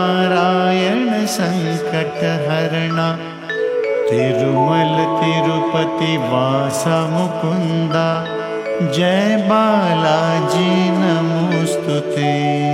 श्रीमन्नारायण संकटहरणा तिरुमल तिरुपति वासा मुकुंदा जय बालाजी नमोस्तुते।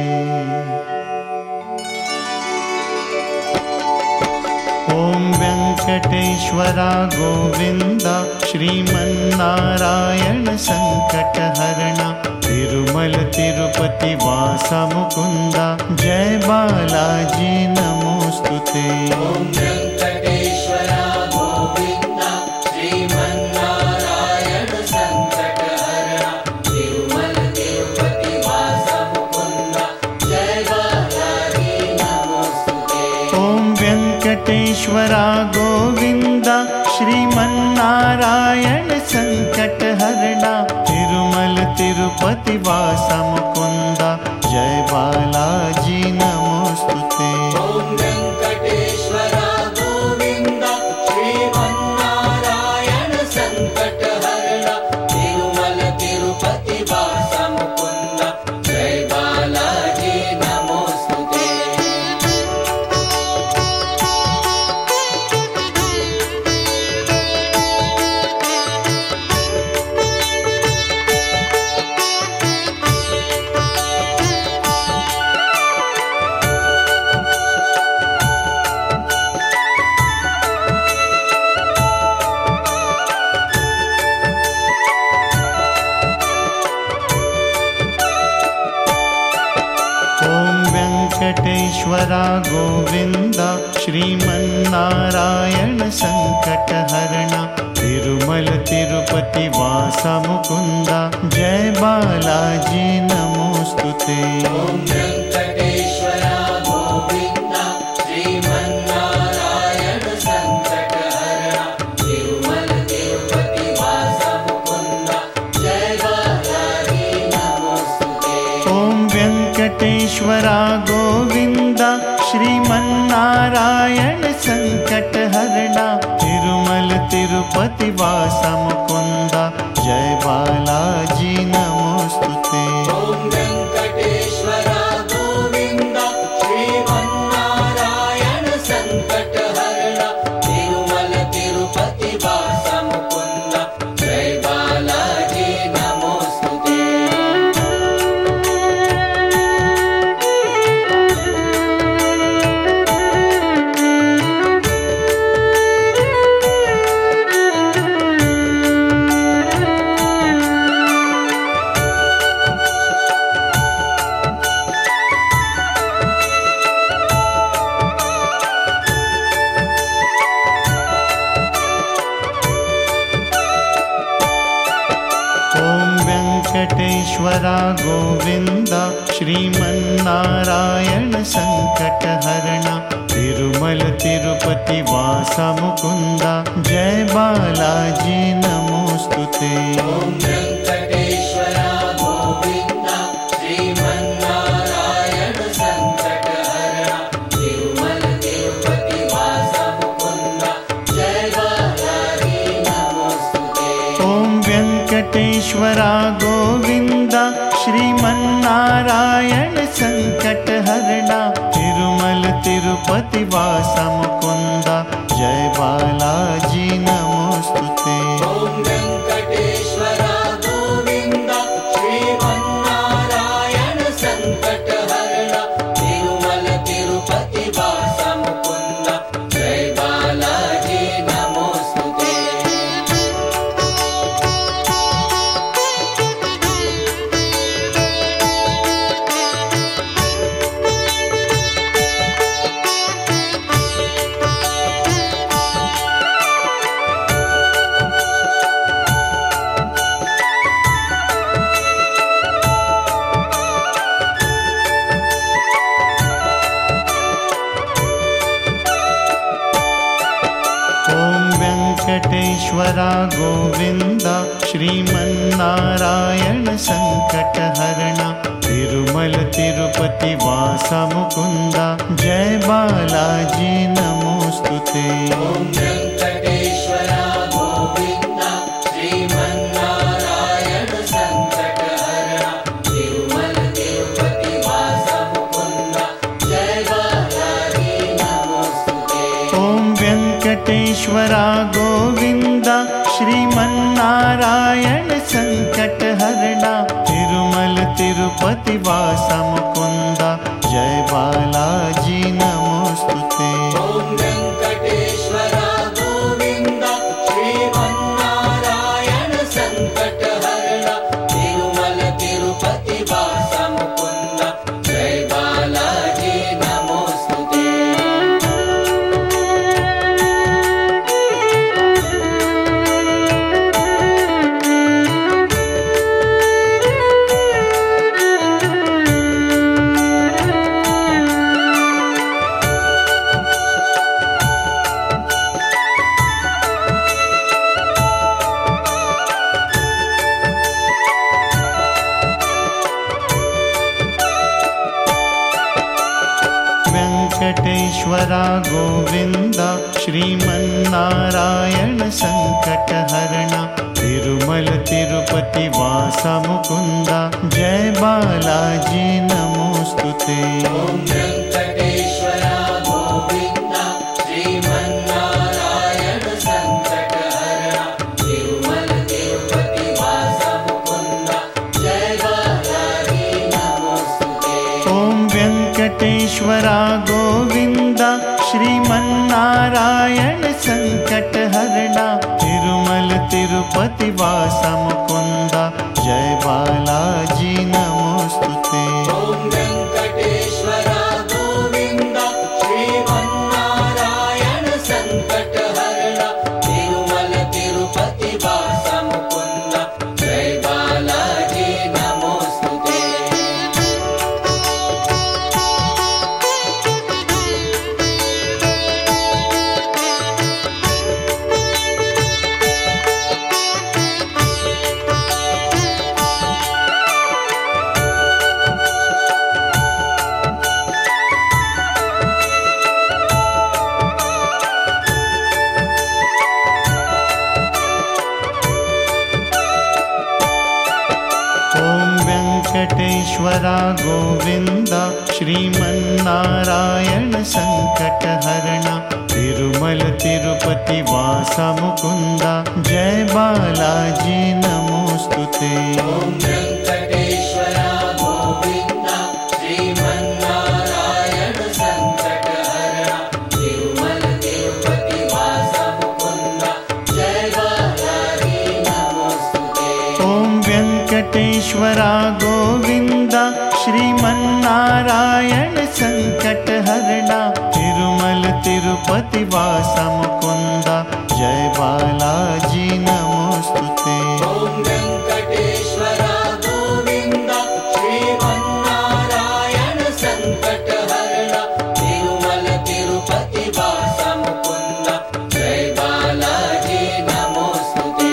ओम वेंकटेश्वरा गोविंदा श्रीमन्नारायण संकटहरणा तिरुमल तिरुपति वासा मुकुंदा जय बालाजी नमोस्तुते। ओम वेंकटेश्वरा गोविंदा श्रीमन्नारायण संकटहरणा तिरुमल तिरुपति वासा मुकुंदा जय बालाजी नमोस्तुते। ओम वेंकटेश्वरा गोविंदा श्रीमन्नारायण संकटहरणा तिरुमल तिरुपति वासा मुकुंदा जय बालाजी नमोस्तुते। ओम वेंकटेश्वरा गोविंदा श्रीमन्नारायण संकटहरणा तिरुमल तिरुपति वासा मुकुंदा जय बालाजी नमोस्तुते। ओम वेंकटेश्वरा गोविंदा श्रीमन्नारायण संकटहरणा तिरुमल तिरुपति वासा मुकुंदा जय बालाजी नमोस्तुते। ओम वेंकटेश्वरा गोविंदा श्रीमन्नारायण संकटहरणा तिरुमल तिरुपति वासा मुकुंदा जय बालाजी नमोस्तुते। ओम वेंकटेश्वरा गोविंदा श्रीमन्नारायण संकटहरणा तिरुमल तिरुपति वासा मुकुंदा जय बालाजी नमोस्तुते। ओम वेंकटेश्वरा गोविंदा श्रीमन्नारायण संकटहरणा तिरुमल तिरुपति वासा मुकुंदा जय बालाजी नमोस्तुते। ओम वेंकटेश्वरा गोविंदा श्रीमन्नारायण संकटहरणा तिरुमल तिरुपति वासा मुकुंदा जय बालाजी नमोस्तुते। ओम वेंकटेश्वरा गोविंदा श्रीमन्नारायण संकटहरणा तिरुमल तिरुपति वासा मुकुंदा जय बालाजी नमोस्तुते। ओम वेंकटेश्वरा गोविंदा श्रीमन्नारायण संकटहरणा तिरुमल तिरुपति वासा मुकुंदा जय बालाजी नमोस्तुते। ओम वेंकटेश्वरा गोविंदा श्रीमन्नारायण संकटहरणा तिरुमल तिरुपति वासा मुकुंदा जय बालाजी नमोस्तुते। वेंकटेश्वरा गोविंदा श्रीमन्नारायण संकटहरणा तिरुमल तिरुपति वासा मुकुंदा जय बालाजी नमोस्तुते। ओम वेंकटेश्वरा गोविंदा श्रीमन्नारायण संकटहरणा तिरुमल तिरुपति वासा मुकुंदा जय बालाजी वेङ्कटेश्वरा गोविन्द श्रीमन्नारायण सङ्कटहरणा तिरुमल तिरुपति वास मुकुन्द जय बालाजी नमोस्तुते। ॐ वेङ्कटेश्वरा गोविन्द श्रीमन्नारायण सङ्कटहरणा तिरुमल तिरुपति वास मुकुन्द जय बालाजी नमोस्तुते। वेङ्कटेश्वरा गोविन्द श्रीमन्नारायण सङ्कटहरणा तिरुमल तिरुपति वास मुकुन्द जय बालाजी नमोस्तुते। ॐ वेङ्कटेश्वरा गोविन्द श्रीमन्नारायण सङ्कटहरणा तिरुमल तिरुपति वास मुकुन्द जय बालाजी नमोस्तुते। ॐ वेङ्कटेश्वरा गोविन्द श्रीमन्नारायण सङ्कटहरणा तिरुमल तिरुपति वास मुकुन्द जय बालाजी नमोस्तुते। ॐ वेङ्कटेश्वरा गोविन्द श्रीमन्नारायण सङ्कटहरणा तिरुमल तिरुपति वास मुकुन्द जय बालाजी नमोस्तुते। ॐ वेङ्कटेश्वरा गोविन्द श्रीमन्नारायण सङ्कटहरणा तिरुमल तिरुपति वास मुकुन्द जय बालाजी नमोस्तुते। ॐ वेङ्कटेश्वरा गोविन्द श्रीमन्नारायण सङ्कटहरणा तिरुमल तिरुपति वास मुकुन्द जय बालाजी नमोस्तुते। ॐ वेङ्कटेश्वरा गोविन्द श्रीमन्नारायण सङ्कटहरणा तिरुमल तिरुपति वास मुकुन्द जय बालाजी नमोस्तुते। ॐ वेङ्कटेश्वरा गोविन्द श्रीमन्नारायण सङ्कटहरणा तिरुमल तिरुपति वास मुकुन्द जय बालाजी नमोस्तुते।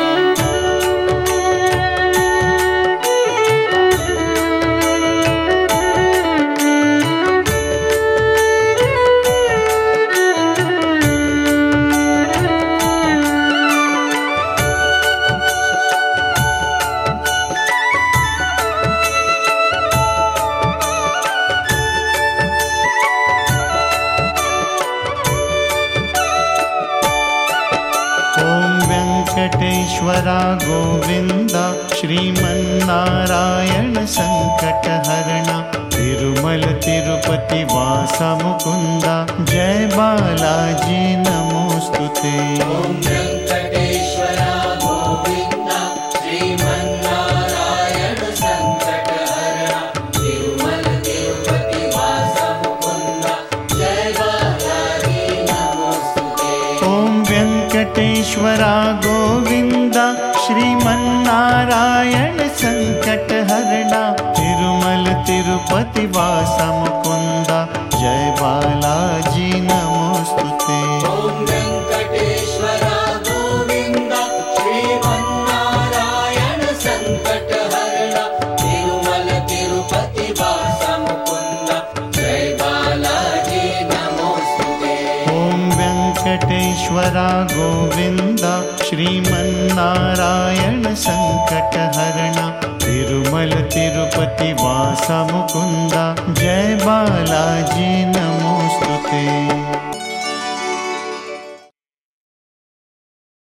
ॐ वेङ्कटेश्वरा गोविन्द श्रीमन्नारायण सङ्कटहरणा तिरुमल तिरुपति वास मुकुन्द जय बालाजी नमोस्तुते। ॐ वेङ्कटेश्वरा गोविन्द श्रीमन्नारायण सङ्कटहरणा तिरुमल तिरुपति वास मुकुन्द जय बालाजी नमोस्तुते। ॐ वेङ्कटेश्वरा गोविन्द श्रीमन्नारायण सङ्कटहरणा तिरुमल तिरुपति वास मुकुन्द जय बालाजी नमोस्तुते। ॐ वेङ्कटेश्वरा गोविन्द श्रीमन्नारायण सङ्कटहरणा तिरुमल तिरुपति वास मुकुन्द जय बालाजी नमोस्तुते। ॐ वेङ्कटेश्वरा गोविन्द श्रीमन्नारायण सङ्कटहरणा तिरुमल तिरुपति वास मुकुन्द जय बालाजी नमोस्तुते।